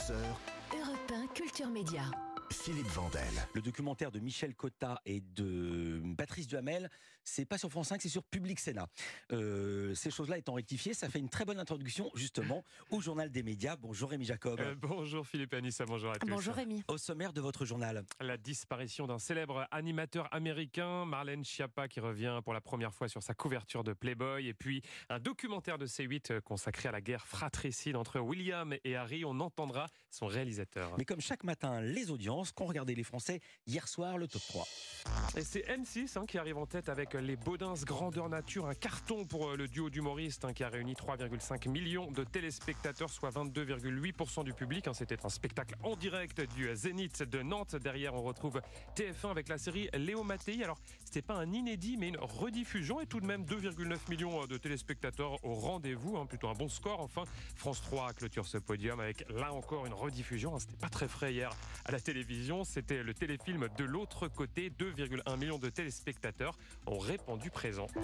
11h, Europe 1 Culture Média. Philippe Vandel. Le documentaire de Michel Cotta et de Patrice Duhamel, c'est pas sur France 5, c'est sur Public Sénat. Ces choses-là étant rectifiées, ça fait une très bonne introduction justement au journal des médias. Bonjour Rémi Jacob. Bonjour Philippe Anissa, bonjour à tous. Bonjour Rémi. Au sommaire de votre journal. La disparition d'un célèbre animateur américain, Marlène Schiappa, qui revient pour la première fois sur sa couverture de Playboy, et puis un documentaire de C8 consacré à la guerre fratricide entre William et Harry. On entendra son réalisateur. Mais comme chaque matin, les audiences qu'ont regardé les Français hier soir, le top 3. Et c'est M6 qui arrive en tête avec Les Baudins grandeur nature, un carton pour le duo d'humoristes qui a réuni 3,5 millions de téléspectateurs, soit 22,8% du public. C'était un spectacle en direct du Zénith de Nantes. Derrière, on retrouve TF1 avec la série Léo Mattei. Alors, c'était pas un inédit, mais une rediffusion, et tout de même 2,9 millions de téléspectateurs au rendez-vous. Plutôt un bon score. Enfin, France 3 clôture ce podium avec là encore une rediffusion. C'était pas très frais hier à la télévision. C'était le téléfilm De l'autre côté. 2,1 millions de téléspectateurs ont répondu présent.